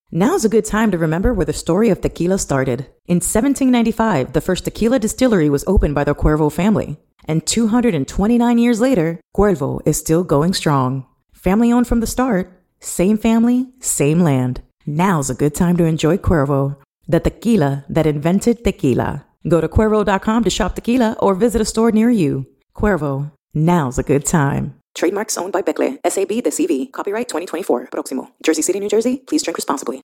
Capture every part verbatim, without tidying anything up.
Now's a good time to remember where the story of tequila started. In seventeen ninety-five, the first tequila distillery was opened by the Cuervo family. And two hundred twenty-nine years later, Cuervo is still going strong. Family owned from the start, same family, same land. Now's a good time to enjoy Cuervo, the tequila that invented tequila. Go to Cuervo dot com to shop tequila or visit a store near you. Cuervo, now's a good time. Trademarks owned by Becle, S A B de C V. Copyright twenty twenty-four. Próximo. Jersey City, New Jersey. Please drink responsibly.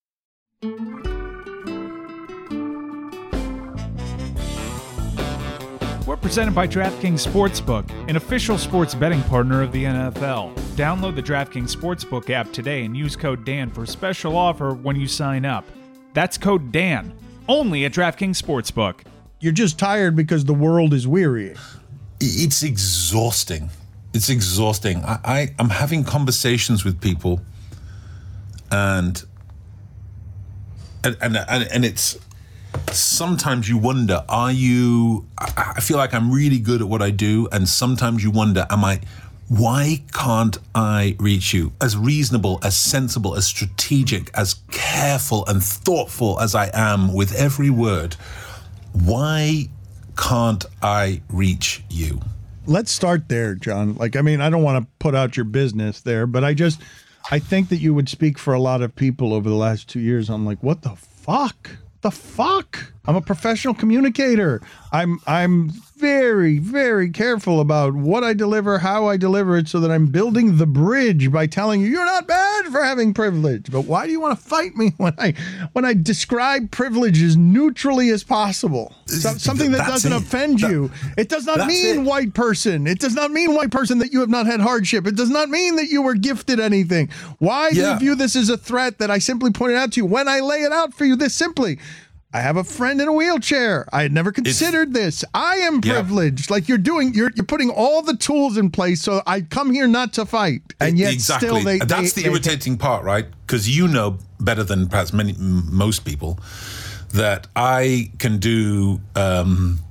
We're presented by DraftKings Sportsbook, an official sports betting partner of the N F L. Download the DraftKings Sportsbook app today and use code Dan for a special offer when you sign up. That's code Dan, only at DraftKings Sportsbook. You're just tired because the world is weary. It's exhausting. It's exhausting. I, I, I'm having conversations with people, and and and, and it's sometimes you wonder, are you, I, I feel like I'm really good at what I do, and sometimes you wonder, am I, why can't I reach you? As reasonable, as sensible, as strategic, as careful and thoughtful as I am with every word, why can't I reach you? Let's start there, John. Like, I mean, I don't want to put out your business there, but I just, I think that you would speak for a lot of people over the last two years. I'm like, what the fuck? The fuck? I'm a professional communicator. I'm I'm very, very careful about what I deliver, how I deliver it, so that I'm building the bridge by telling you you're not bad for having privilege. But why do you want to fight me when I when I describe privilege as neutrally as possible? So, something that That's doesn't it. offend That- you. It does not that's mean it. white person. It does not mean white person that you have not had hardship. It does not mean that you were gifted anything. Why do Yeah. you view this as a threat that I simply pointed out to you when I lay it out for you this simply? I have a friend in a wheelchair. I had never considered this. I am Yeah. privileged. Like you're doing, you're you're putting all the tools in place. So I come here not to fight, and yet exactly. still they. That's they, the they- irritating part, right? Because you know better than perhaps many, m- most people, that I can do um,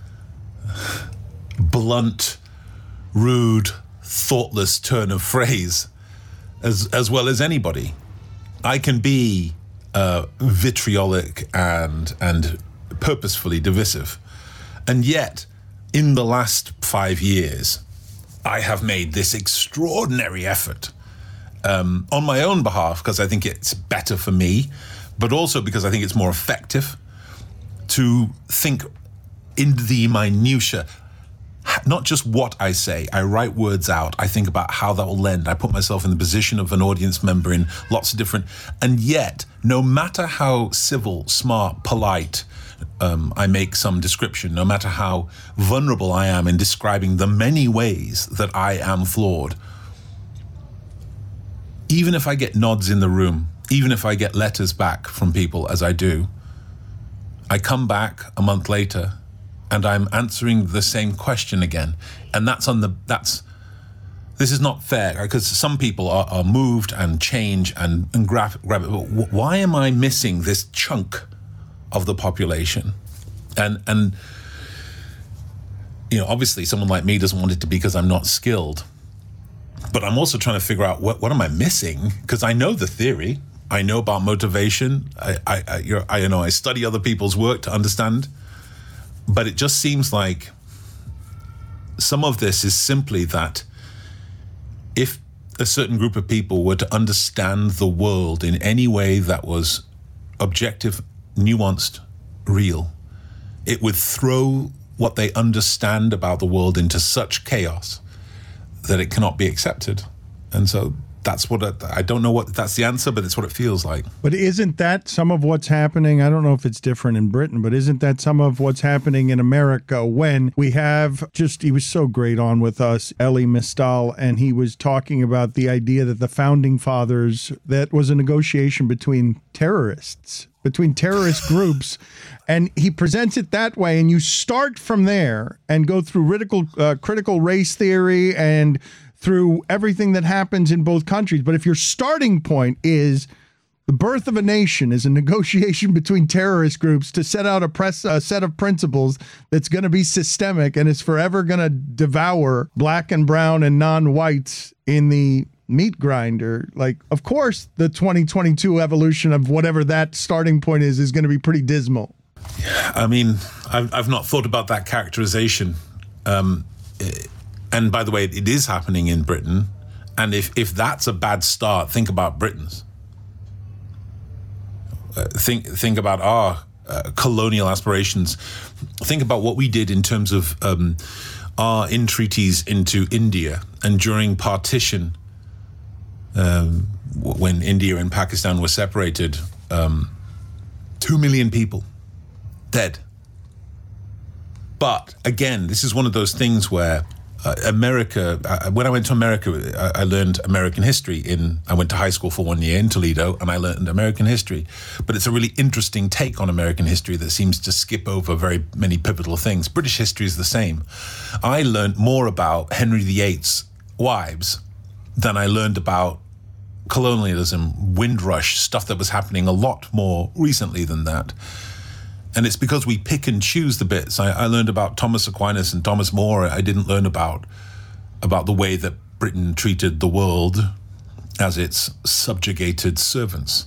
blunt, rude, thoughtless turn of phrase as as well as anybody. I can be uh, vitriolic and and purposefully divisive, and yet in the last five years, I have made this extraordinary effort um, on my own behalf, because I think it's better for me, but also because I think it's more effective to think in the minutiae. Not just what I say, I write words out, I think about how that will lend, I put myself in the position of an audience member in lots of different, and yet, no matter how civil, smart, polite um, I make some description, no matter how vulnerable I am in describing the many ways that I am flawed, even if I get nods in the room, even if I get letters back from people, as I do, I come back a month later and I'm answering the same question again. And that's on the, that's, this is not fair, because some people are, are moved and change and, and grab, grab it. But why am I missing this chunk of the population? And, and, you know, obviously someone like me doesn't want it to be because I'm not skilled, but I'm also trying to figure out what, what am I missing? Because I know the theory, I know about motivation. I, I, I, you're, I, you know, I study other people's work to understand. But it just seems like some of this is simply that if a certain group of people were to understand the world in any way that was objective, nuanced, real, it would throw what they understand about the world into such chaos that it cannot be accepted. And so that's what, I, I don't know what that's the answer, but it's what it feels like. But isn't that some of what's happening? I don't know if it's different in Britain, but isn't that some of what's happening in America when we have just, he was so great on with us, Elie Mystal, and he was talking about the idea that the founding fathers, that was a negotiation between terrorists, between terrorist groups, and he presents it that way, and you start from there and go through critical, uh, critical race theory and through everything that happens in both countries. But if your starting point is the birth of a nation is a negotiation between terrorist groups to set out a, press, a set of principles that's going to be systemic and is forever going to devour black and brown and non-whites in the meat grinder. Like, of course, the twenty twenty-two evolution of whatever that starting point is is going to be pretty dismal. I mean, I've, I've not thought about that characterization. Um, and by the way, it is happening in Britain. And if, if that's a bad start, think about Britain's. Uh, think think about our uh, colonial aspirations. Think about what we did in terms of um, our entreaties into India. And during partition, um, when India and Pakistan were separated, um, two million people dead. But again, this is one of those things where uh, America, uh, when I went to America, I, I learned American history in, I went to high school for one year in Toledo, and I learned American history. But it's a really interesting take on American history that seems to skip over very many pivotal things. British history is the same. I learned more about Henry the Eighth's wives than I learned about colonialism, Windrush, stuff that was happening a lot more recently than that. And it's because we pick and choose the bits. I, I learned about Thomas Aquinas and Thomas More. I didn't learn about about the way that Britain treated the world as its subjugated servants.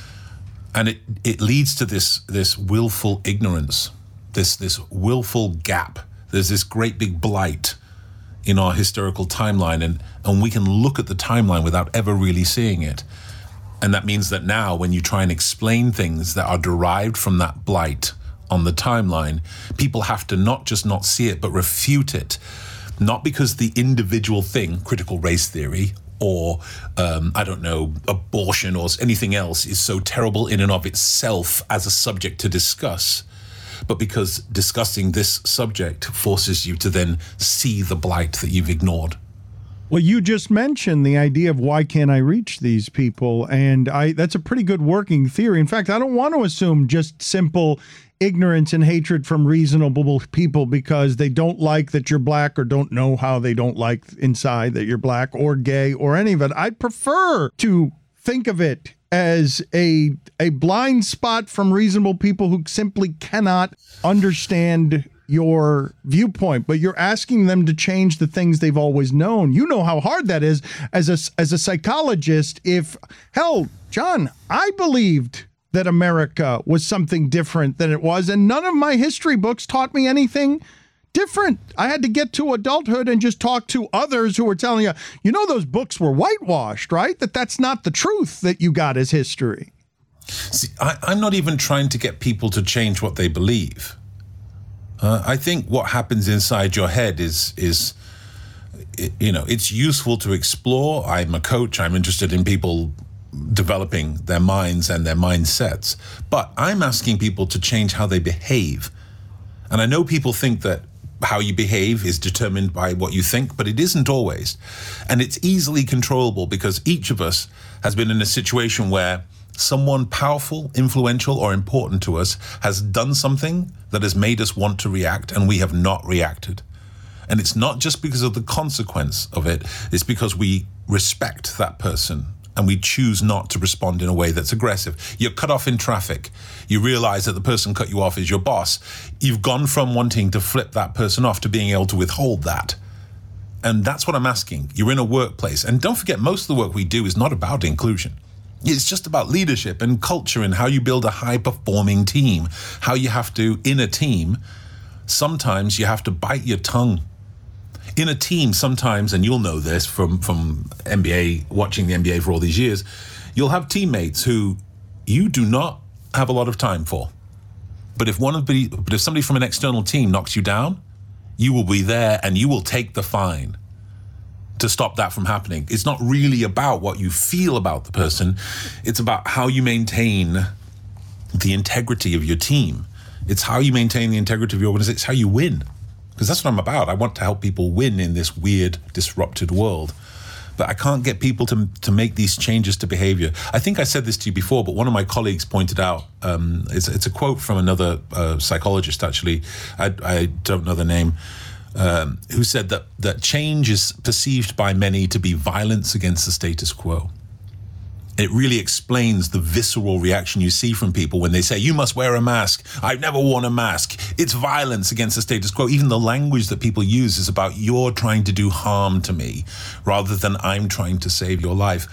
And it, it leads to this this willful ignorance, this this willful gap. There's this great big blight in our historical timeline, and, and we can look at the timeline without ever really seeing it. And that means that now when you try and explain things that are derived from that blight on the timeline, people have to not just not see it, but refute it. Not because the individual thing, critical race theory, or, um, I don't know, abortion or anything else is so terrible in and of itself as a subject to discuss, but because discussing this subject forces you to then see the blight that you've ignored. Well, you just mentioned the idea of why can't I reach these people? And I that's a pretty good working theory. In fact, I don't want to assume just simple ignorance and hatred from reasonable people because they don't like that you're black or don't know how they don't like inside that you're black or gay or any of it. I prefer to think of it as a a blind spot from reasonable people who simply cannot understand your viewpoint, but you're asking them to change the things they've always known. You know how hard that is as a, as a psychologist. If, hell, John, I believed that America was something different than it was, and none of my history books taught me anything different. I had to get to adulthood and just talk to others who were telling you, you know, those books were whitewashed, right? That that's not the truth that you got as history. See, I, I'm not even trying to get people to change what they believe. Uh, I think what happens inside your head is, is, you know, it's useful to explore. I'm a coach. I'm interested in people developing their minds and their mindsets. But I'm asking people to change how they behave. And I know people think that how you behave is determined by what you think, but it isn't always. And it's easily controllable because each of us has been in a situation where someone powerful, influential, or important to us has done something that has made us want to react, and we have not reacted. And it's not just because of the consequence of it, it's because we respect that person and we choose not to respond in a way that's aggressive. You're cut off in traffic. You realize that the person cut you off is your boss. You've gone from wanting to flip that person off to being able to withhold that. And that's what I'm asking. You're in a workplace. And don't forget, most of the work we do is not about inclusion. It's just about leadership and culture and how you build a high-performing team, how you have to, in a team, sometimes you have to bite your tongue. In a team, sometimes, and you'll know this from, from N B A, watching the N B A for all these years, you'll have teammates who you do not have a lot of time for. But if one of the, but if somebody from an external team knocks you down, you will be there and you will take the fine to stop that from happening. It's not really about what you feel about the person. It's about how you maintain the integrity of your team. It's how you maintain the integrity of your organization. It's how you win. Because that's what I'm about. I want to help people win in this weird, disrupted world. But I can't get people to to make these changes to behavior. I think I said this to you before, but one of my colleagues pointed out, um, it's, it's a quote from another uh, psychologist, actually. I, I don't know the name. Um, who said that, that change is perceived by many to be violence against the status quo. It really explains the visceral reaction you see from people when they say, you must wear a mask. I've never worn a mask. It's violence against the status quo. Even the language that people use is about you're trying to do harm to me rather than I'm trying to save your life.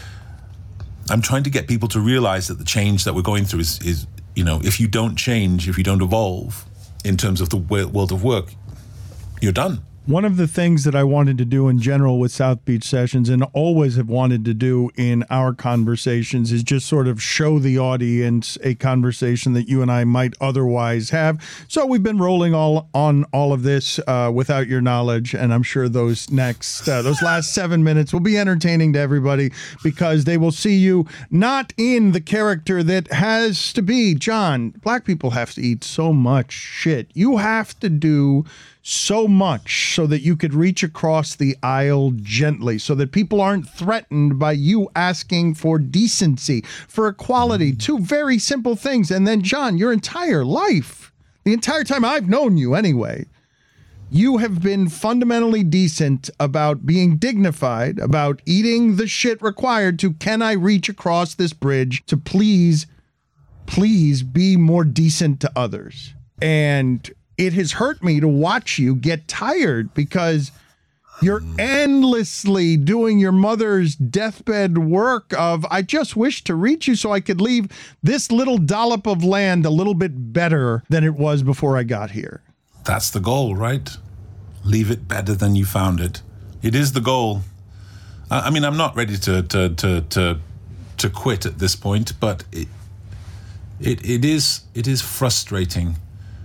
I'm trying to get people to realize that the change that we're going through is, is you know, if you don't change, if you don't evolve in terms of the world of work, you're done. One of the things that I wanted to do in general with South Beach Sessions and always have wanted to do in our conversations is just sort of show the audience a conversation that you and I might otherwise have. So we've been rolling all on all of this uh, without your knowledge, and I'm sure those next, uh, those last seven minutes will be entertaining to everybody because they will see you not in the character that has to be. John, black people have to eat so much shit. You have to do so much so that you could reach across the aisle gently, so that people aren't threatened by you asking for decency, for equality, two very simple things. And then, John, your entire life, the entire time I've known you anyway, you have been fundamentally decent about being dignified, about eating the shit required to, can I reach across this bridge to please, please be more decent to others. And it has hurt me to watch you get tired because you're endlessly doing your mother's deathbed work of, I just wish to reach you so I could leave this little dollop of land a little bit better than it was before I got here. That's the goal, right? Leave it better than you found it. It is the goal. I mean, I'm not ready to to to to, to quit at this point, but it, it it is it is frustrating.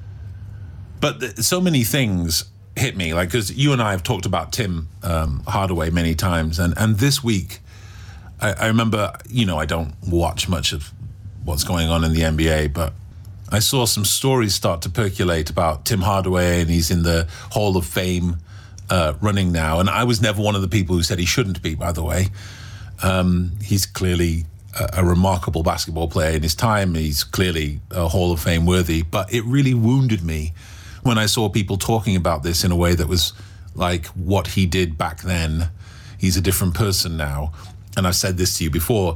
But th- so many things hit me, like, because you and I have talked about Tim um, Hardaway many times, and, and this week, I, I remember, you know, I don't watch much of what's going on in the N B A, but I saw some stories start to percolate about Tim Hardaway, and he's in the Hall of Fame uh, running now, and I was never one of the people who said he shouldn't be, by the way. Um, he's clearly a, a remarkable basketball player in his time. He's clearly a Hall of Fame worthy, but it really wounded me when I saw people talking about this in a way that was like what he did back then. He's a different person now. And I've said this to you before.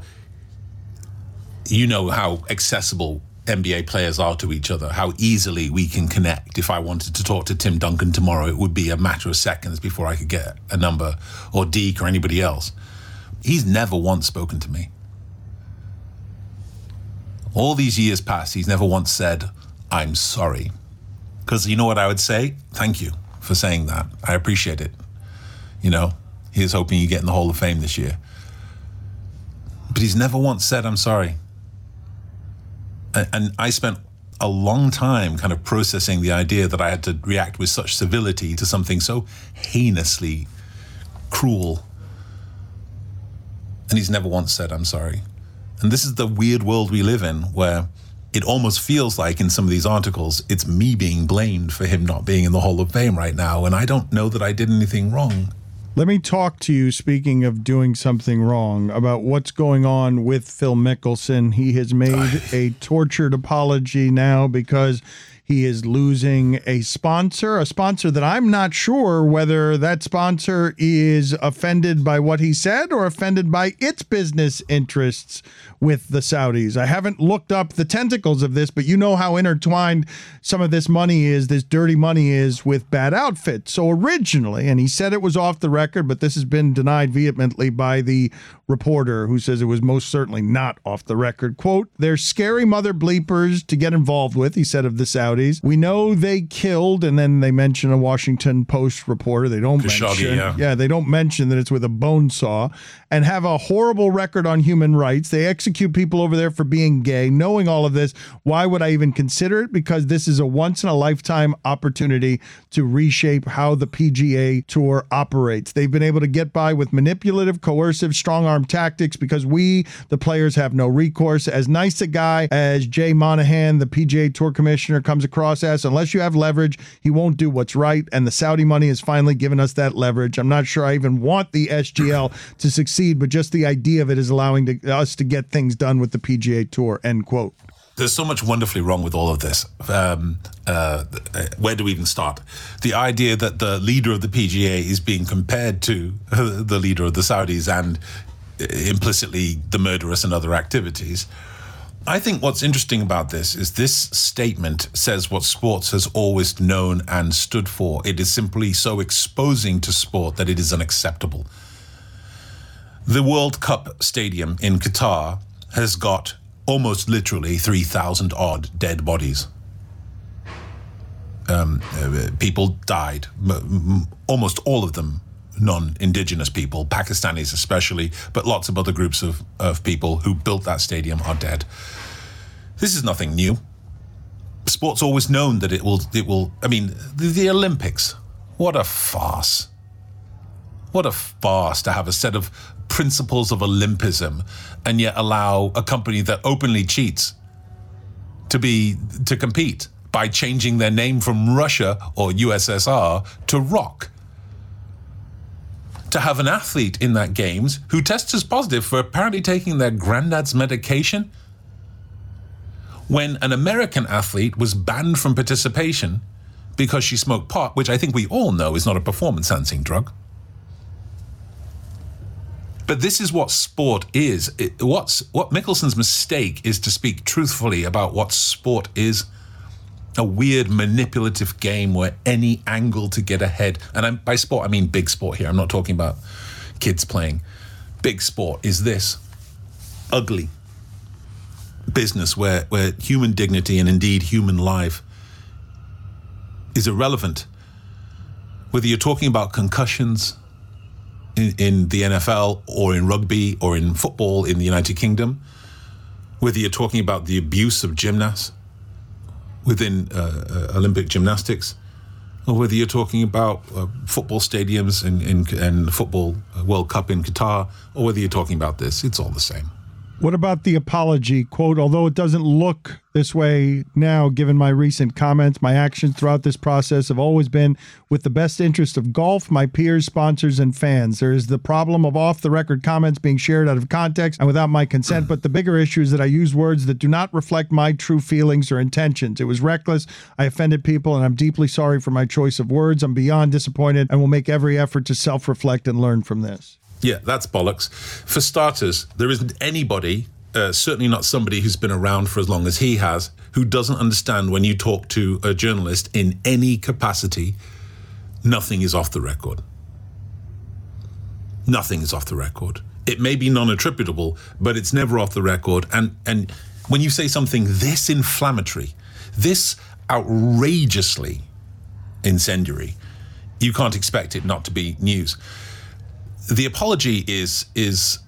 You know how accessible N B A players are to each other, how easily we can connect. If I wanted to talk to Tim Duncan tomorrow, it would be a matter of seconds before I could get a number, or Deke or anybody else. He's never once spoken to me. All these years past, he's never once said, I'm sorry. Because you know what I would say? Thank you for saying that. I appreciate it. You know, he's hoping you get in the Hall of Fame this year. But he's never once said, I'm sorry. And, and I spent a long time kind of processing the idea that I had to react with such civility to something so heinously cruel. And he's never once said, I'm sorry. And this is the weird world we live in, where it almost feels like in some of these articles, it's me being blamed for him not being in the Hall of Fame right now. And I don't know that I did anything wrong. Let me talk to you, speaking of doing something wrong, about what's going on with Phil Mickelson. He has made a tortured apology now because he is losing a sponsor, a sponsor that I'm not sure whether that sponsor is offended by what he said or offended by its business interests with the Saudis. I haven't looked up the tentacles of this, but you know how intertwined some of this money is, this dirty money is, with Bad Outfit. So originally, and he said it was off the record, but this has been denied vehemently by the reporter who says it was most certainly not off the record. Quote, they're scary mother bleepers to get involved with, he said of the Saudis. We know they killed, and then they mention a Washington Post reporter. They don't Khashoggi, mention, yeah. yeah, they don't mention that it's with a bone saw, and have a horrible record on human rights. They execute people over there for being gay. Knowing all of this, why would I even consider it? Because this is a once in a lifetime opportunity to reshape how the P G A Tour operates. They've been able to get by with manipulative, coercive, strong arm tactics because we, the players, have no recourse. As nice a guy as Jay Monahan, the P G A Tour commissioner, comes across as, unless you have leverage, he won't do what's right. And the Saudi money has finally given us that leverage. I'm not sure I even want the S G L to succeed, but just the idea of it is allowing to, us to get things done with the P G A Tour, end quote. There's so much wonderfully wrong with all of this. Um, uh, where do we even start? The idea that the leader of the P G A is being compared to the leader of the Saudis, and implicitly the murderous and other activities. I think what's interesting about this is this statement says what sports has always known and stood for. It is simply so exposing to sport that it is unacceptable. The World Cup stadium in Qatar has got almost literally three thousand odd dead bodies. Um, uh, people died, m- m- almost all of them non-indigenous people, Pakistanis especially, but lots of other groups of, of people who built that stadium are dead. This is nothing new. Sport's always known that it will, it will, I mean, the, the Olympics, what a farce. What a farce to have a set of principles of Olympism and yet allow a company that openly cheats to be, to compete by changing their name from Russia or U S S R to ROC. To have an athlete in that games who tests as positive for apparently taking their granddad's medication, when an American athlete was banned from participation because she smoked pot, which I think we all know is not a performance-enhancing drug. But this is what sport is. It, what's, what Mickelson's mistake is to speak truthfully about what sport is. A weird manipulative game where any angle to get ahead, and I'm, by sport I mean big sport here, I'm not talking about kids playing. Big sport is this ugly business where, where human dignity and indeed human life is irrelevant. Whether you're talking about concussions in, in the N F L or in rugby or in football in the United Kingdom, whether you're talking about the abuse of gymnasts within uh, uh, Olympic gymnastics, or whether you're talking about uh, football stadiums and in, in, in the Football World Cup in Qatar, or whether you're talking about this, it's all the same. What about the apology? Quote, although it doesn't look this way now, given my recent comments, my actions throughout this process have always been with the best interest of golf, my peers, sponsors, and fans. There is the problem of off-the-record comments being shared out of context and without my consent, but the bigger issue is that I use words that do not reflect my true feelings or intentions. It was reckless. I offended people, and I'm deeply sorry for my choice of words. I'm beyond disappointed and will make every effort to self-reflect and learn from this. Yeah, that's bollocks. For starters, there isn't anybody, uh, certainly not somebody who's been around for as long as he has, who doesn't understand when you talk to a journalist in any capacity, nothing is off the record. Nothing is off the record. It may be non-attributable, but it's never off the record. And, and when you say something this inflammatory, this outrageously incendiary, you can't expect it not to be news. The apology is is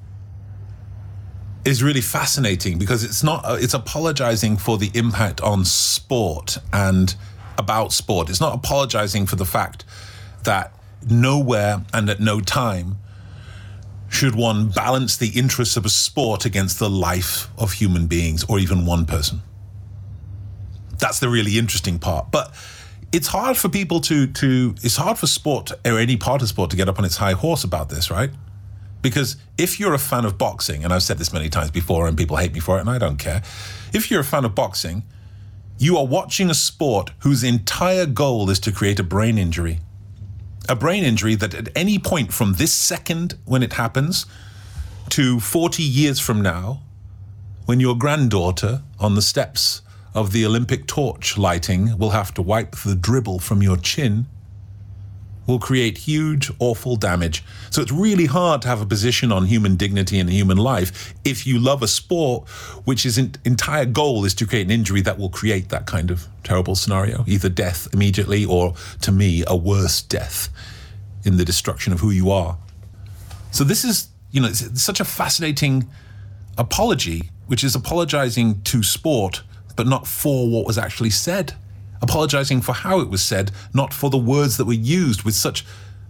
is really fascinating because it's not it's apologizing for the impact on sport and about sport. It's not apologizing for the fact that nowhere and at no time should one balance the interests of a sport against the life of human beings or even one person. That's the really interesting part. But it's hard for people to, to, it's hard for sport or any part of sport to get up on its high horse about this, right? Because if you're a fan of boxing, and I've said this many times before and people hate me for it and I don't care. If you're a fan of boxing, you are watching a sport whose entire goal is to create a brain injury. A brain injury that at any point from this second when it happens to forty years from now, when your granddaughter on the steps of the Olympic torch lighting will have to wipe the dribble from your chin, will create huge, awful damage. So it's really hard to have a position on human dignity and human life if you love a sport which is in, entire goal is to create an injury that will create that kind of terrible scenario, either death immediately or, to me, a worse death in the destruction of who you are. So this is, you know, it's such a fascinating apology, which is apologizing to sport but not for what was actually said. Apologizing for how it was said, not for the words that were used with such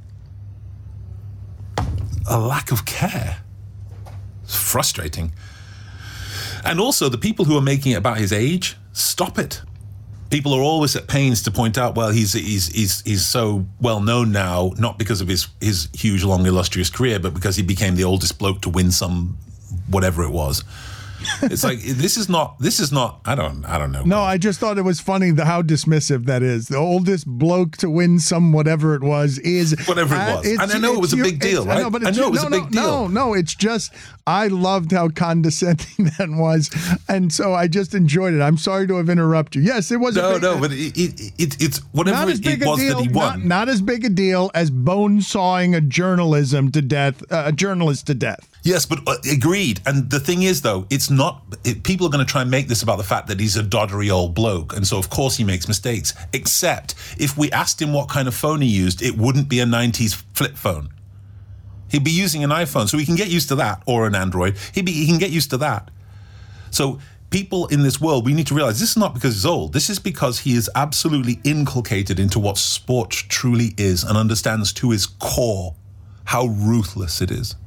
a lack of care. It's frustrating. And also, the people who are making it about his age, stop it. People are always at pains to point out, well, he's he's he's he's so well known now, not because of his his huge, long, illustrious career, but because he became the oldest bloke to win some whatever it was. It's like, this is not, this is not, I don't, I don't know. No, I just thought it was funny the how dismissive that is. The oldest bloke to win some whatever it was is. Whatever it was. Uh, and I know it was a big deal, right? I know, but I know it was no, a big no, deal. No, no, it's just, I loved how condescending that was. And so I just enjoyed it. I'm sorry to have interrupted you. Yes, it was No, a big, no, but it, it, it, it's whatever it, it was deal, that he won. Not, not as big a deal as bone sawing a journalism to death, uh, a journalist to death. Yes, but uh, agreed. And the thing is, though, it's not, it, people are going to try and make this about the fact that he's a doddery old bloke. And so, of course, he makes mistakes. Except if we asked him what kind of phone he used, it wouldn't be a nineties flip phone. He'd be using an iPhone. So he can get used to that, or an Android. He'd be, he can get used to that. So people in this world, we need to realize this is not because he's old. This is because he is absolutely inculcated into what sport truly is and understands to his core how ruthless it is.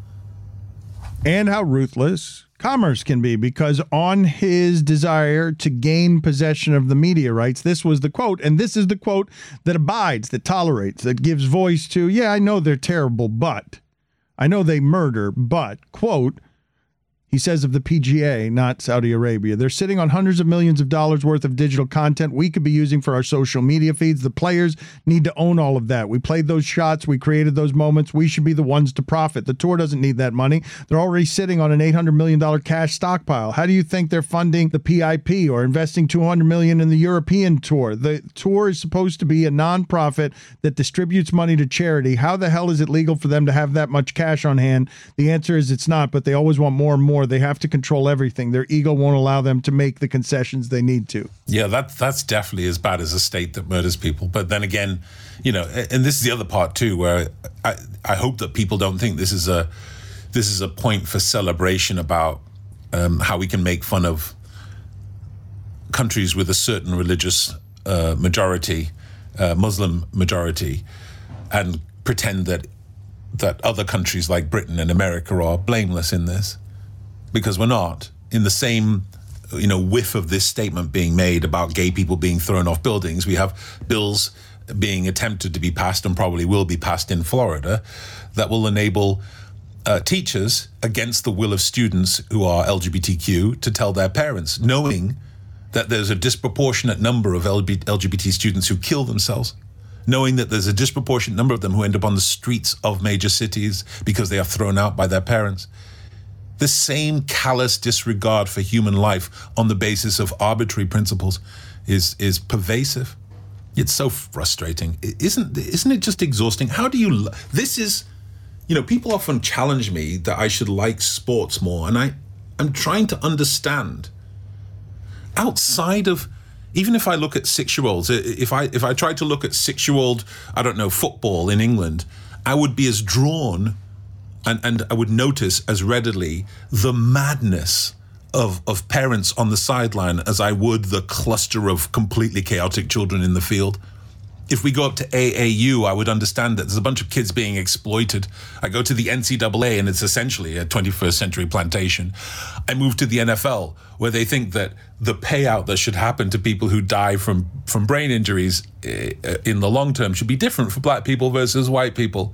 And how ruthless commerce can be, because on his desire to gain possession of the media rights, this was the quote, and this is the quote that abides, that tolerates, that gives voice to, yeah, I know they're terrible, but I know they murder, but, quote, he says of the P G A, not Saudi Arabia, they're sitting on hundreds of millions of dollars worth of digital content we could be using for our social media feeds. The players need to own all of that. We played those shots. We created those moments. We should be the ones to profit. The tour doesn't need that money. They're already sitting on an eight hundred million dollars cash stockpile. How do you think they're funding the P I P or investing two hundred million dollars in the European tour? The tour is supposed to be a nonprofit that distributes money to charity. How the hell is it legal for them to have that much cash on hand? The answer is it's not, but they always want more and more. They have to control everything. Their ego won't allow them to make the concessions they need to. Yeah, that that's definitely as bad as a state that murders people. But then again, you know, and this is the other part too, where I, I hope that people don't think this is a this is a point for celebration about um, how we can make fun of countries with a certain religious uh, majority, uh, Muslim majority, and pretend that that other countries like Britain and America are blameless in this. Because we're not. In the same, you know, whiff of this statement being made about gay people being thrown off buildings, we have bills being attempted to be passed and probably will be passed in Florida that will enable uh, teachers, against the will of students who are L G B T Q, to tell their parents, knowing that there's a disproportionate number of L G B T students who kill themselves, knowing that there's a disproportionate number of them who end up on the streets of major cities because they are thrown out by their parents. The same callous disregard for human life on the basis of arbitrary principles is is pervasive. It's so frustrating. Isn't isn't it just exhausting? How do you... This is... You know, people often challenge me that I should like sports more, and I, I'm trying to understand. Outside of... Even if I look at six-year-olds, if I if I tried to look at six-year-old, I don't know, football in England, I would be as drawn... And, and I would notice as readily the madness of, of parents on the sideline as I would the cluster of completely chaotic children in the field. If we go up to A A U, I would understand that there's a bunch of kids being exploited. I go to the N C double A and it's essentially a twenty-first century plantation. I move to the N F L where they think that the payout that should happen to people who die from, from brain injuries in the long term should be different for black people versus white people.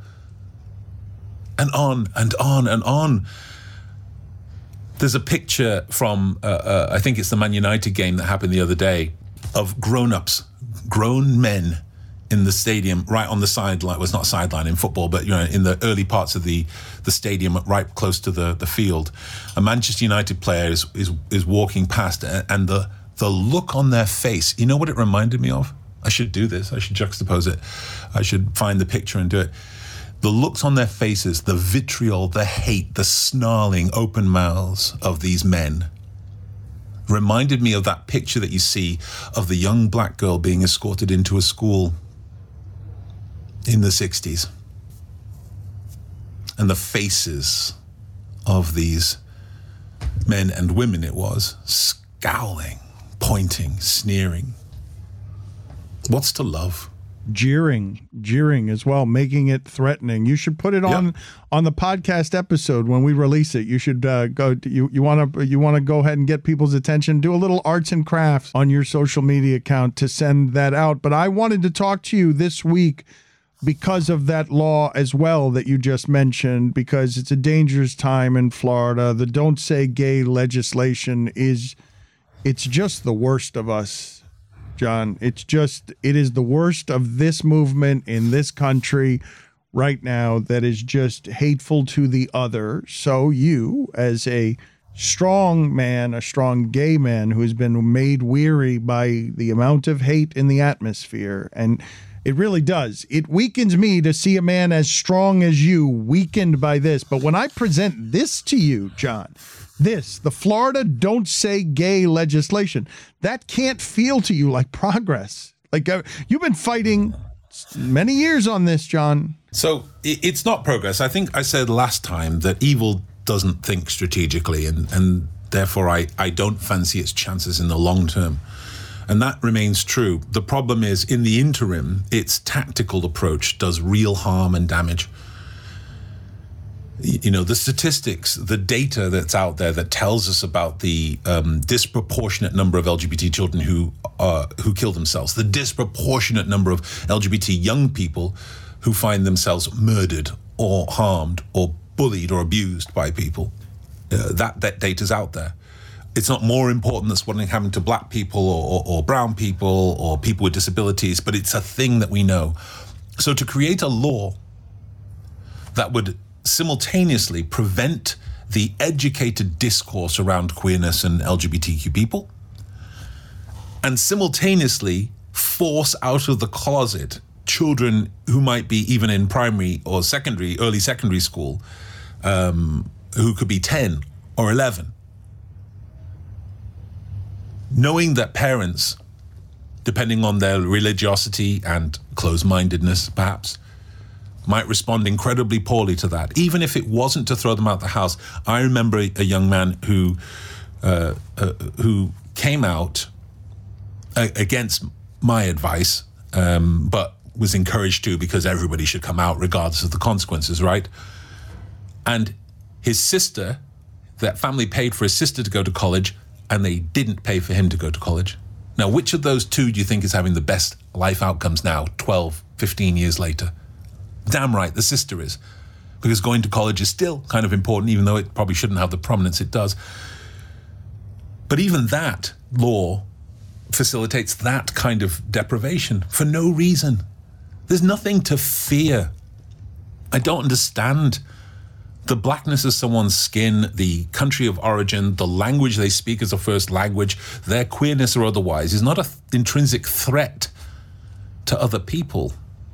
And on and on and on. There's a picture from, uh, uh, I think it's the Man United game that happened the other day, of grown-ups, grown men in the stadium, right on the sideline. Well, it's not sideline in football, but you know, in the early parts of the, the stadium, right close to the, the field. A Manchester United player is, is is walking past, and the the look on their face. You know what it reminded me of? I should do this. I should juxtapose it. I should find the picture and do it. The looks on their faces, the vitriol, the hate, the snarling open mouths of these men reminded me of that picture that you see of the young black girl being escorted into a school in the sixties. And the faces of these men and women, it was, scowling, pointing, sneering. What's to love? Jeering, jeering as well, making it threatening. You should put it on yep. on the podcast episode when we release it. You should uh, go. You you want to you want to go ahead and get people's attention. Do a little arts and crafts on your social media account to send that out. But I wanted to talk to you this week because of that law as well that you just mentioned, because it's a dangerous time in Florida. The Don't Say Gay legislation is, it's just the worst of us, John. It's just, it is the worst of this movement in this country right now that is just hateful to the other. So you, as a strong man, a strong gay man who has been made weary by the amount of hate in the atmosphere, and it really does. It weakens me to see a man as strong as you weakened by this. But when I present this to you, John, this, the Florida Don't Say Gay legislation, that can't feel to you like progress. Like uh, you've been fighting many years on this, John. So it's not progress. I think I said last time that evil doesn't think strategically, and, and therefore I, I don't fancy its chances in the long term. And that remains true. The problem is, in the interim, its tactical approach does real harm and damage. You know, the statistics, the data that's out there that tells us about the um, disproportionate number of L G B T children who uh, who kill themselves, the disproportionate number of L G B T young people who find themselves murdered or harmed or bullied or abused by people, uh, that, that data's out there. It's not more important than what's happening to black people or, or, or brown people or people with disabilities, but it's a thing that we know. So to create a law that would simultaneously prevent the educated discourse around queerness and L G B T Q people, and simultaneously force out of the closet children who might be even in primary or secondary, early secondary school, um, who could be ten or eleven. Knowing that parents, depending on their religiosity and closed-mindedness, perhaps, might respond incredibly poorly to that, even if it wasn't to throw them out the house. I remember a young man who uh, uh, who came out uh, against my advice, um, but was encouraged to because everybody should come out regardless of the consequences, right? And his sister, that family paid for his sister to go to college, and they didn't pay for him to go to college. Now, which of those two do you think is having the best life outcomes now, twelve, fifteen years later? Damn right, the sister is. Because going to college is still kind of important, even though it probably shouldn't have the prominence it does. But even that law facilitates that kind of deprivation for no reason. There's nothing to fear. I don't understand the blackness of someone's skin, the country of origin, the language they speak as a first language, their queerness or otherwise, is not an th- intrinsic threat to other people.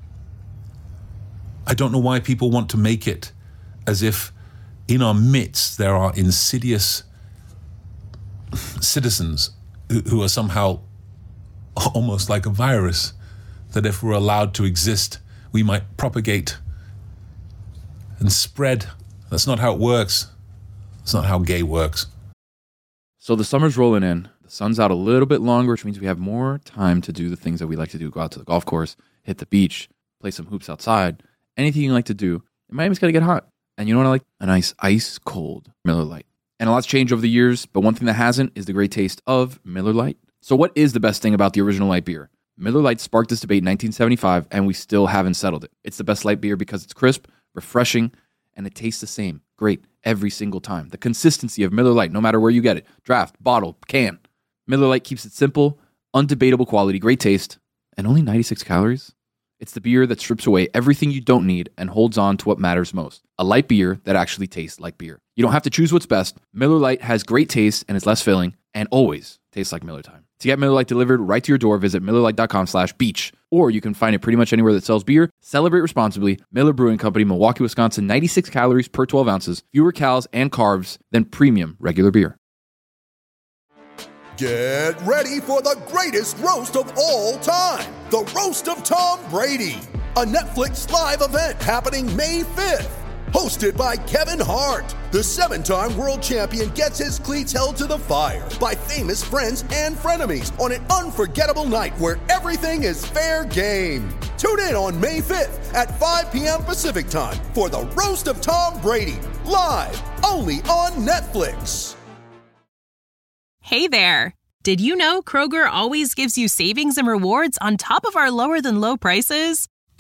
I don't know why people want to make it as if in our midst there are insidious citizens who, who are somehow almost like a virus, that if we're allowed to exist, we might propagate and spread. That's not how it works. It's not how gay works. So the summer's rolling in. The sun's out a little bit longer, which means we have more time to do the things that we like to do. Go out to the golf course, hit the beach, play some hoops outside. Anything you like to do. And Miami's got to get hot. And you know what I like? A nice ice cold Miller Lite. And a lot's changed over the years, but one thing that hasn't is the great taste of Miller Lite. So what is the best thing about the original light beer? Miller Lite sparked this debate in nineteen seventy-five, and we still haven't settled it. It's the best light beer because it's crisp, refreshing, and it tastes the same. Great every single time. The consistency of Miller Lite, no matter where you get it, draft, bottle, can. Miller Lite keeps it simple, undebatable quality, great taste, and only ninety-six calories. It's the beer that strips away everything you don't need and holds on to what matters most. A light beer that actually tastes like beer. You don't have to choose what's best. Miller Lite has great taste and is less filling and always tastes like Miller time. To get Miller Lite delivered right to your door, visit MillerLite.com slash beach. Or you can find it pretty much anywhere that sells beer. Celebrate responsibly. Miller Brewing Company, Milwaukee, Wisconsin. ninety-six calories per twelve ounces. Fewer calories and carbs than premium regular beer. Get ready for the greatest roast of all time. The Roast of Tom Brady. A Netflix live event happening May fifth. Hosted by Kevin Hart, the seven-time world champion gets his cleats held to the fire by famous friends and frenemies on an unforgettable night where everything is fair game. Tune in on May fifth at five p.m. Pacific time for the Roast of Tom Brady, live only on Netflix. Hey there. Did you know Kroger always gives you savings and rewards on top of our lower than low prices?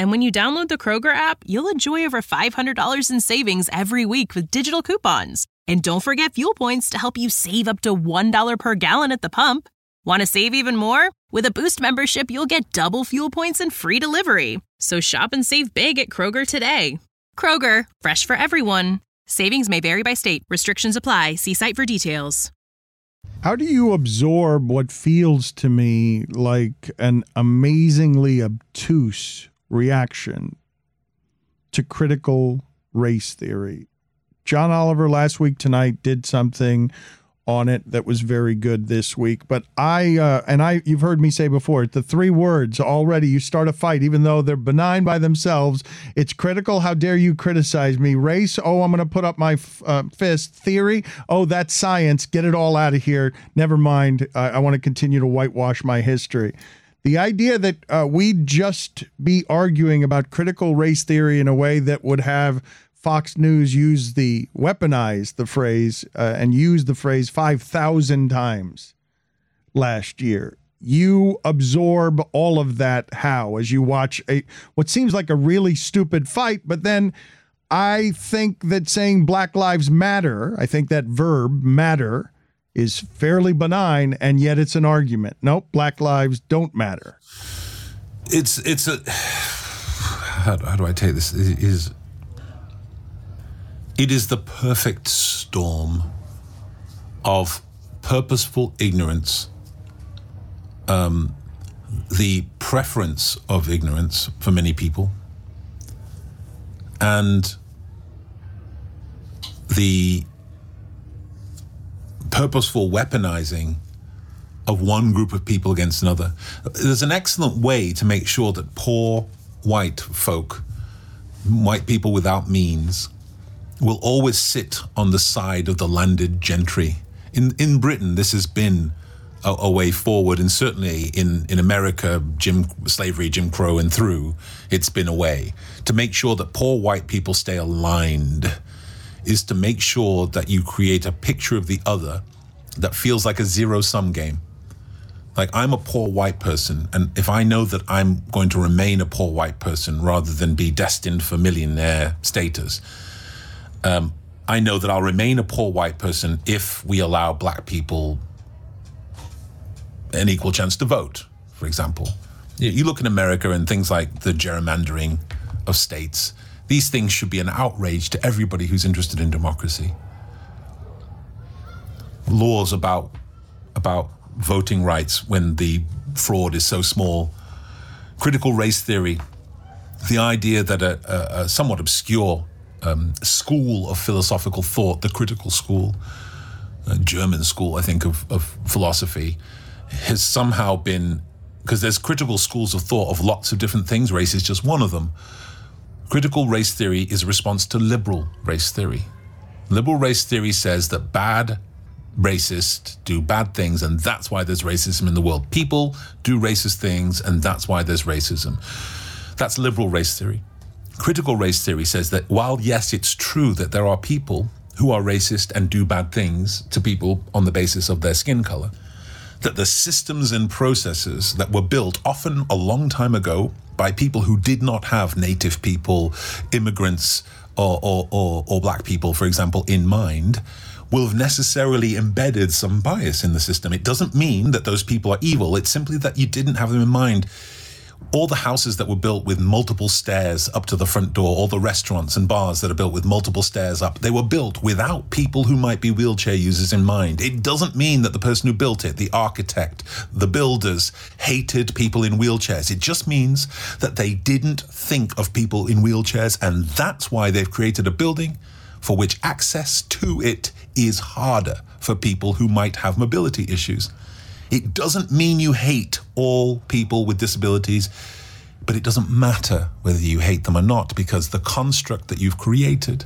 And when you download the Kroger app, you'll enjoy over five hundred dollars in savings every week with digital coupons. And don't forget fuel points to help you save up to one dollar per gallon at the pump. Want to save even more? With a Boost membership, you'll get double fuel points and free delivery. So shop and save big at Kroger today. Kroger, fresh for everyone. Savings may vary by state. Restrictions apply. See site for details. How do you absorb what feels to me like an amazingly obtuse reaction to critical race theory? John Oliver last week tonight did something on it that was very good this week. But I, uh, and I, you've heard me say before, the three words already, you start a fight, even though they're benign by themselves. It's critical. How dare you criticize me? Race. Oh, I'm going to put up my uh, fist. Theory. Oh, that's science. Get it all out of here. Never mind. I, I want to continue to whitewash my history. The idea that uh, we'd just be arguing about critical race theory in a way that would have Fox News use the weaponize the phrase uh, and use the phrase five thousand times last year. You absorb all of that how as you watch a what seems like a really stupid fight, but then I think that saying Black Lives Matter, I think that verb matter is fairly benign, and yet it's an argument. Nope, Black lives don't matter. It's it's a how, how do I take this? It is It is the perfect storm of purposeful ignorance, um, the preference of ignorance for many people, and the purposeful weaponizing of one group of people against another. There's an excellent way to make sure that poor white folk, white people without means, will always sit on the side of the landed gentry. In in Britain, this has been a, a way forward, and certainly in, in America, Jim slavery, Jim Crow and through, it's been a way. To make sure that poor white people stay aligned is to make sure that you create a picture of the other that feels like a zero-sum game. Like, I'm a poor white person, and if I know that I'm going to remain a poor white person rather than be destined for millionaire status, Um, I know that I'll remain a poor white person if we allow black people an equal chance to vote, for example. You, you look in America and things like the gerrymandering of states. These things should be an outrage to everybody who's interested in democracy. Laws about, about voting rights when the fraud is so small. Critical race theory. The idea that a, a, a somewhat obscure Um, school of philosophical thought, the critical school, a German school, I think, of, of philosophy, has somehow been, because there's critical schools of thought of lots of different things, race is just one of them. Critical race theory is a response to liberal race theory. Liberal race theory says that bad racists do bad things, and that's why there's racism in the world. People do racist things, and that's why there's racism. That's liberal race theory. Critical race theory says that while, yes, it's true that there are people who are racist and do bad things to people on the basis of their skin color, that the systems and processes that were built often a long time ago by people who did not have native people, immigrants, or, or, or, or black people, for example, in mind, will have necessarily embedded some bias in the system. It doesn't mean that those people are evil. It's simply that you didn't have them in mind. All the houses that were built with multiple stairs up to the front door, all the restaurants and bars that are built with multiple stairs up, they were built without people who might be wheelchair users in mind. It doesn't mean that the person who built it, the architect, the builders, hated people in wheelchairs. It just means that they didn't think of people in wheelchairs, and that's why they've created a building for which access to it is harder for people who might have mobility issues. It doesn't mean you hate all people with disabilities, but it doesn't matter whether you hate them or not, because the construct that you've created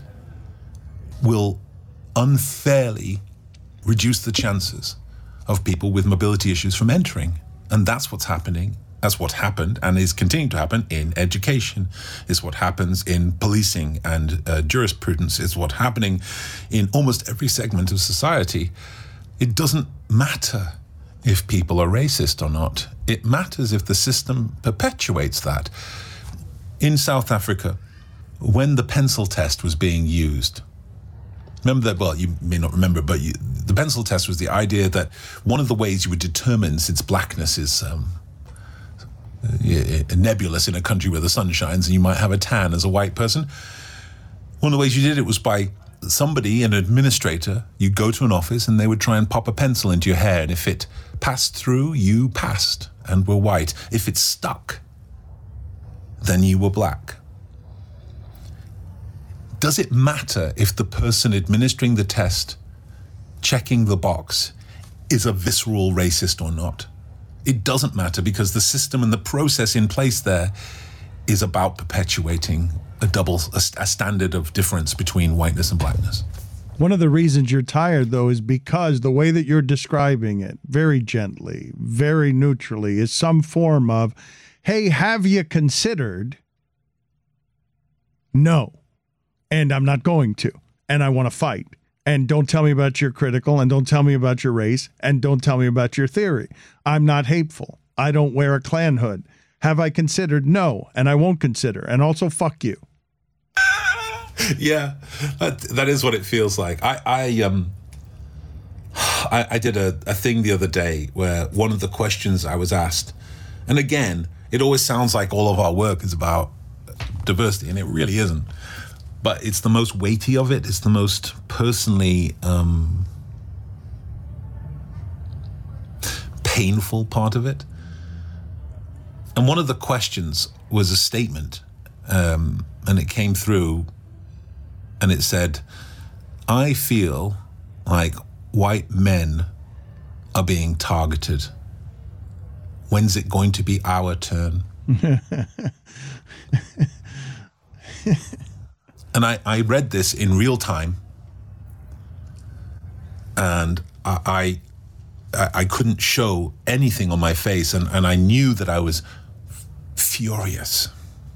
will unfairly reduce the chances of people with mobility issues from entering. And that's what's happening. That's what happened and is continuing to happen in education. It's what happens in policing and uh, jurisprudence. It's what's happening in almost every segment of society. It doesn't matter if people are racist or not. It matters if the system perpetuates that. in South Africa, when the pencil test was being used, remember that, well, you may not remember, but you, the pencil test was the idea that one of the ways you would determine, since blackness is um, nebulous in a country where the sun shines and you might have a tan as a white person, one of the ways you did it was by somebody, an administrator, you'd go to an office and they would try and pop a pencil into your hair, and if it passed through, you passed and were white. If it stuck, then you were black. Does it matter if the person administering the test, checking the box, is a visceral racist or not? It doesn't matter, because the system and the process in place there is about perpetuating a double, a, a standard of difference between whiteness and blackness. One of the reasons you're tired, though, is because the way that you're describing it, very gently, very neutrally, is some form of, hey, have you considered? No. And I'm not going to. And I want to fight. And don't tell me about your critical, and don't tell me about your race, and don't tell me about your theory. I'm not hateful. I don't wear a Klan hood. Have I considered? No. And I won't consider. And also, fuck you. Yeah, that, that is what it feels like. I I um I, I did a, a thing the other day where one of the questions I was asked, and again, it always sounds like all of our work is about diversity, and it really isn't. But it's the most weighty of it. It's the most personally um, painful part of it. And one of the questions was a statement, um, and it came through, and it said, I feel like white men are being targeted. When's it going to be our turn? And I, I read this in real time, and I, I I couldn't show anything on my face, and, and I knew that I was furious.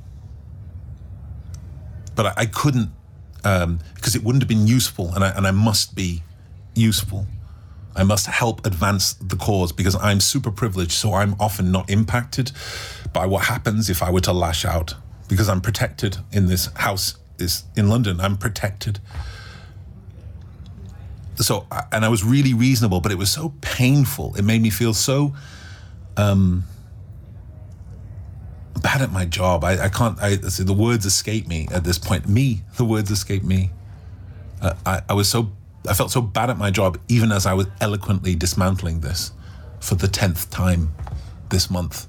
But I, I couldn't, um, because it wouldn't have been useful, and I, and I must be useful. I must help advance the cause, because I'm super privileged, so I'm often not impacted by what happens if I were to lash out, because I'm protected in this house. Is in London, I'm protected. So, and I was really reasonable, but it was so painful. It made me feel so um, bad at my job. I, I can't, I, the words escape me at this point. Me, the words escape me. Uh, I, I was so, I felt so bad at my job, even as I was eloquently dismantling this for the tenth time this month.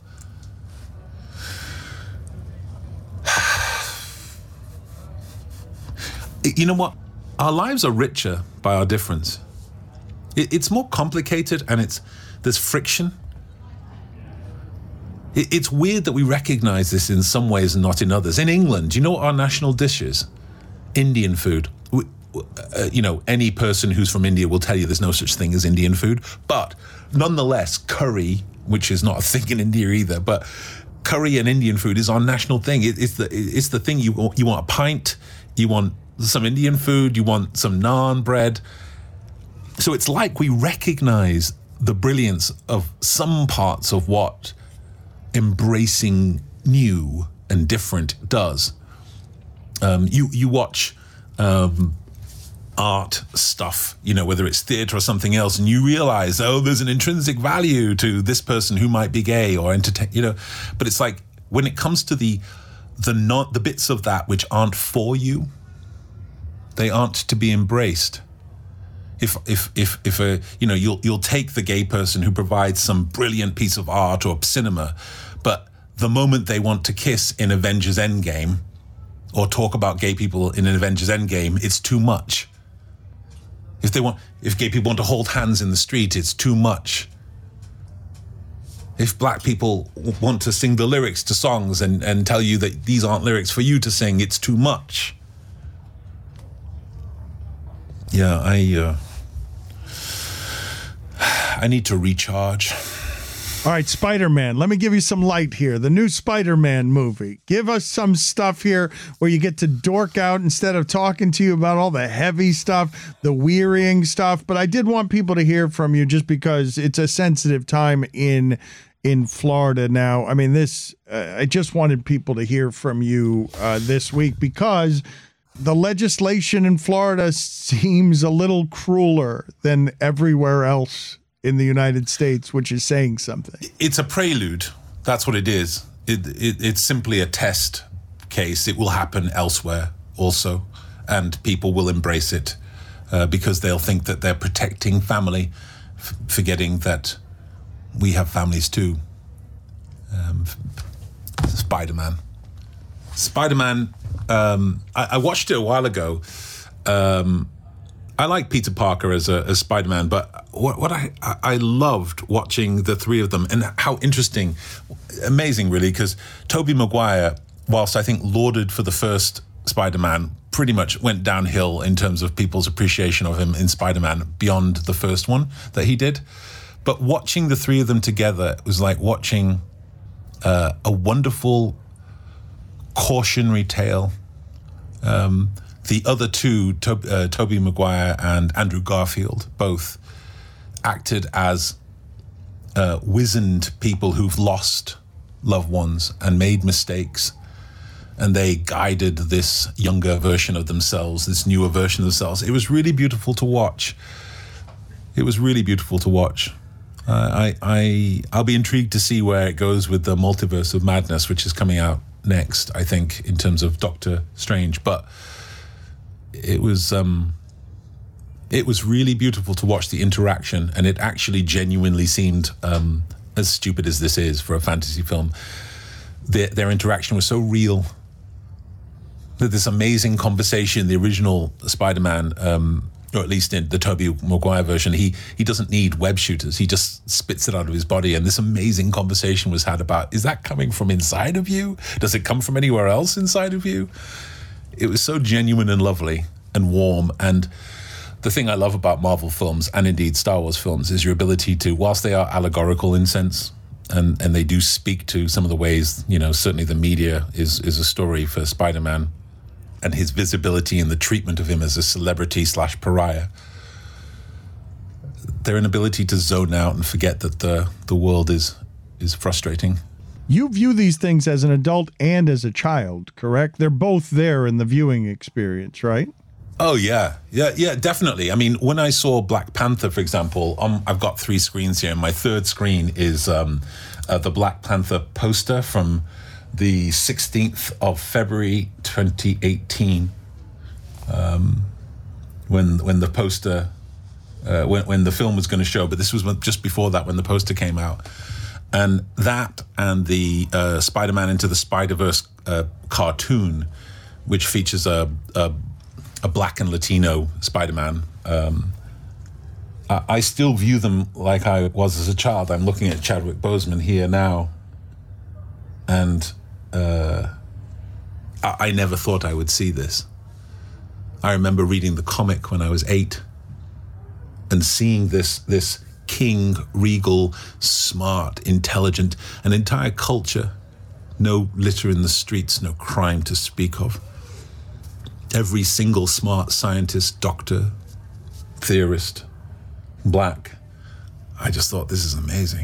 You know what? Our lives are richer by our difference. It, it's more complicated, and it's there's friction. It, it's weird that we recognize this in some ways and not in others. In England, do you know what our national dish is? Indian food. We, uh, you know, any person who's from India will tell you there's no such thing as Indian food. But nonetheless, curry, which is not a thing in India either, but curry and Indian food is our national thing. It, it's the it's the thing you want. You want a pint. You want some Indian food, you want some naan bread. So it's like we recognize the brilliance of some parts of what embracing new and different does. Um, you you watch um, art stuff, you know, whether it's theater or something else, and you realize, oh, there's an intrinsic value to this person who might be gay or entertain, you know. But it's like when it comes to the the not the bits of that which aren't for you, they aren't to be embraced. If if if if a you know you'll you'll take the gay person who provides some brilliant piece of art or cinema, but the moment they want to kiss in Avengers Endgame, or talk about gay people in an Avengers Endgame, it's too much. If they want, if gay people want to hold hands in the street, it's too much. If black people want to sing the lyrics to songs and, and tell you that these aren't lyrics for you to sing, it's too much. Yeah, I uh, I need to recharge. All right, Spider-Man. Let me give you some light here. The new Spider-Man movie. Give us some stuff here where you get to dork out instead of talking to you about all the heavy stuff, the wearying stuff. But I did want people to hear from you just because it's a sensitive time in in Florida now. I mean, this, uh, I just wanted people to hear from you uh, this week because the legislation in Florida seems a little crueler than everywhere else in the United States, which is saying something. It's a prelude. That's what it is. It, it, it's simply a test case. It will happen elsewhere also, and people will embrace it uh, because they'll think that they're protecting family, f- forgetting that we have families too. Um, Spider-Man. Spider-Man, um, I, I watched it a while ago. Um, I like Peter Parker as a as Spider-Man, but what, what I, I loved watching the three of them and how interesting, amazing really, because Tobey Maguire, whilst I think lauded for the first Spider-Man, pretty much went downhill in terms of people's appreciation of him in Spider-Man beyond the first one that he did. But watching the three of them together was like watching uh, a wonderful cautionary tale. Um, the other two, to- uh, Tobey Maguire and Andrew Garfield, both acted as uh, wizened people who've lost loved ones and made mistakes. And they guided this younger version of themselves, this newer version of themselves. It was really beautiful to watch. It was really beautiful to watch. Uh, I, I, I'll be intrigued to see where it goes with the Multiverse of Madness, which is coming out next, I think, in terms of Doctor Strange. But it was, um, it was really beautiful to watch the interaction, and it actually genuinely seemed, um, as stupid as this is for a fantasy film, their, their interaction was so real. This amazing conversation, the original Spider-Man, um, or at least in the Tobey Maguire version, he he doesn't need web shooters. He just spits it out of his body. And this amazing conversation was had about, is that coming from inside of you? Does it come from anywhere else inside of you? It was so genuine and lovely and warm. And the thing I love about Marvel films, and indeed Star Wars films, is your ability to, whilst they are allegorical in sense, and, and they do speak to some of the ways, you know, certainly the media is is a story for Spider-Man, and his visibility and the treatment of him as a celebrity slash pariah, their inability to zone out and forget that the, the world is is frustrating. You view these things as an adult and as a child, correct? They're both there in the viewing experience, right? Oh, yeah. Yeah, yeah, definitely. I mean, when I saw Black Panther, for example, um, I've got three screens here, and my third screen is um, uh, the Black Panther poster from the sixteenth of February, twenty eighteen, um, when when the poster, uh, when when the film was going to show, but this was when, just before that when the poster came out, and that and the uh, Spider-Man Into the Spider-Verse uh, cartoon, which features a, a a black and Latino Spider-Man. Um, I, I still view them like I was as a child. I'm looking at Chadwick Boseman here now, and Uh, I, I never thought I would see this. I remember reading the comic when I was eight and seeing this this king, regal, smart, intelligent, an entire culture, no litter in the streets, no crime to speak of. Every single smart scientist, doctor, theorist, black. I just thought, this is amazing.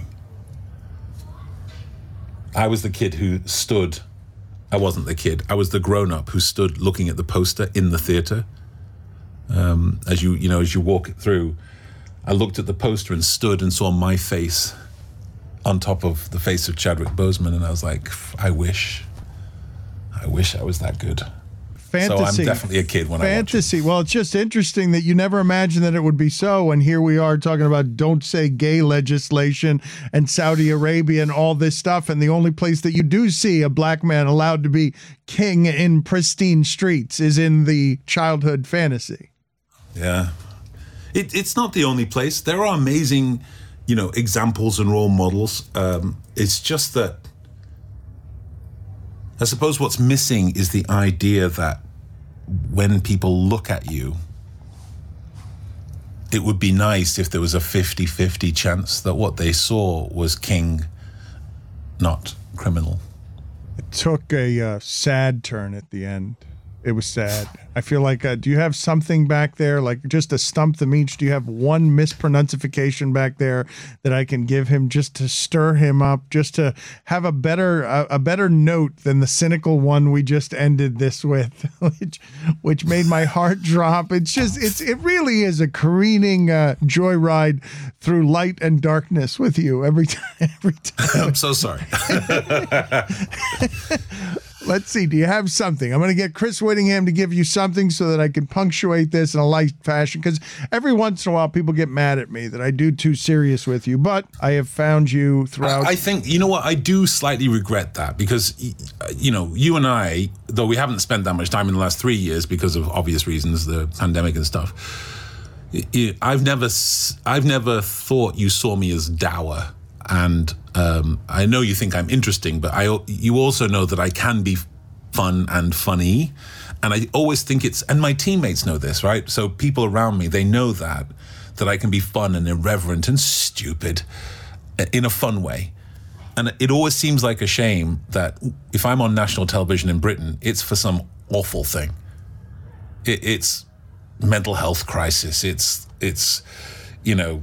I was the kid who stood, I wasn't the kid, I was the grown-up who stood looking at the poster in the theater. Um, as you, you know, as you walk it through, I looked at the poster and stood and saw my face on top of the face of Chadwick Boseman, and I was like, I wish, I wish I was that good. Fantasy. So I'm definitely a kid when Fantasy. I watch it. Fantasy. Well, it's just interesting that you never imagined that it would be so, and here we are talking about don't say gay legislation and Saudi Arabia and all this stuff, and the only place that you do see a black man allowed to be king in pristine streets is in the childhood fantasy. Yeah. It, it's not the only place. There are amazing, you know, examples and role models. Um, it's just that I suppose what's missing is the idea that when people look at you, it would be nice if there was a fifty-fifty chance that what they saw was king, not criminal. It took a uh, sad turn at the end. It was sad. I feel like, uh, do you have something back there, like just to stump them each? Do you have one mispronunciation back there that I can give him just to stir him up, just to have a better a, a better note than the cynical one we just ended this with, which which made my heart drop. It's just it's it really is a careening uh, joyride through light and darkness with you every time. Every time. I'm so sorry. Let's see. Do you have something? I'm going to get Chris Whittingham to give you something so that I can punctuate this in a light fashion, because every once in a while people get mad at me that I do too serious with you, but I have found you throughout. I, I think, you know what, I do slightly regret that because, you know, you and I, though we haven't spent that much time in the last three years because of obvious reasons, the pandemic and stuff, I've never, I've never thought you saw me as dour. And um, I know you think I'm interesting, but I, you also know that I can be fun and funny. And I always think it's, and my teammates know this, right? So people around me, they know that, that I can be fun and irreverent and stupid in a fun way. And it always seems like a shame that if I'm on national television in Britain, it's for some awful thing. It, it's mental health crisis. It's, it's, you know,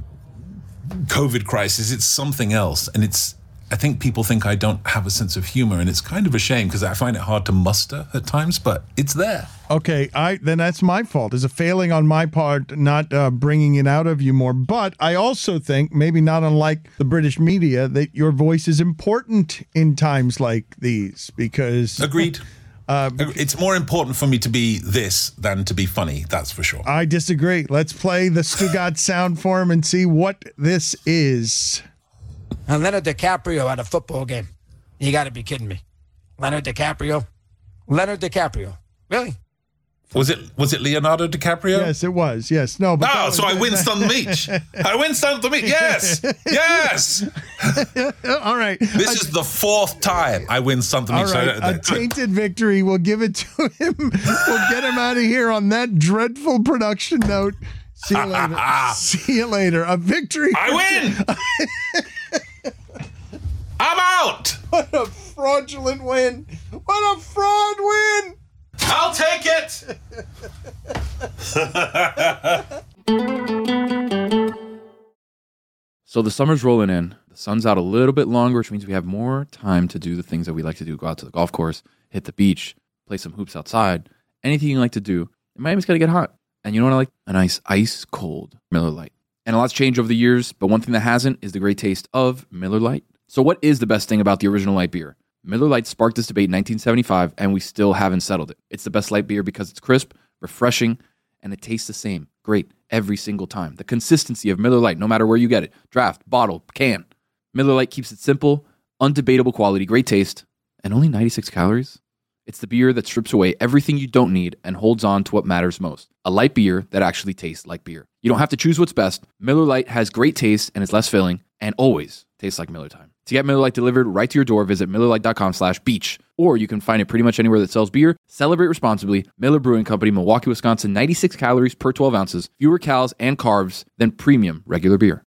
COVID crisis, it's something else. And it's, I think people think I don't have a sense of humor, and it's kind of a shame because I find it hard to muster at times, but it's there. Okay, I then that's my fault. It's a failing on my part, not uh, bringing it out of you more. But I also think, maybe not unlike the British media, that your voice is important in times like these because... Agreed. Uh, it's more important for me to be this than to be funny, that's for sure. I disagree. Let's play the Stuttgart sound for him and see what this is. And Leonardo DiCaprio at a football game. You got to be kidding me. Leonardo DiCaprio? Leonardo DiCaprio. Really? Was it was it Leonardo DiCaprio? Yes, it was. Yes. No, but Oh, was, so I win Stump Meach. I win Stump Meach. Yes. Yes. All right. This a, is the fourth time I win Stump Meach. All right. A tainted victory. We'll give it to him. We'll get him out of here on that dreadful production note. See you later. See you later. A victory. I win. I'm out. What a fraudulent win. What a fraud win. I'll take it. So the summer's rolling in. The sun's out a little bit longer, which means we have more time to do the things that we like to do. Go out to the golf course, hit the beach, play some hoops outside. Anything you like to do. And Miami's going to get hot. And you know what I like? A nice ice cold Miller Lite. And a lot's changed over the years, but one thing that hasn't is the great taste of Miller Lite. So what is the best thing about the original light beer? Miller Lite sparked this debate in nineteen seventy-five, and we still haven't settled it. It's the best light beer because it's crisp, refreshing, and it tastes the same. Great every single time. The consistency of Miller Lite, no matter where you get it, draft, bottle, can. Miller Lite keeps it simple, undebatable quality, great taste, and only ninety-six calories. It's the beer that strips away everything you don't need and holds on to what matters most. A light beer that actually tastes like beer. You don't have to choose what's best. Miller Lite has great taste and is less filling and always tastes like Miller time. To get Miller Lite delivered right to your door, visit MillerLite.com slash beach. Or you can find it pretty much anywhere that sells beer. Celebrate responsibly. Miller Brewing Company, Milwaukee, Wisconsin. ninety-six calories per twelve ounces. Fewer calories and carbs than premium regular beer.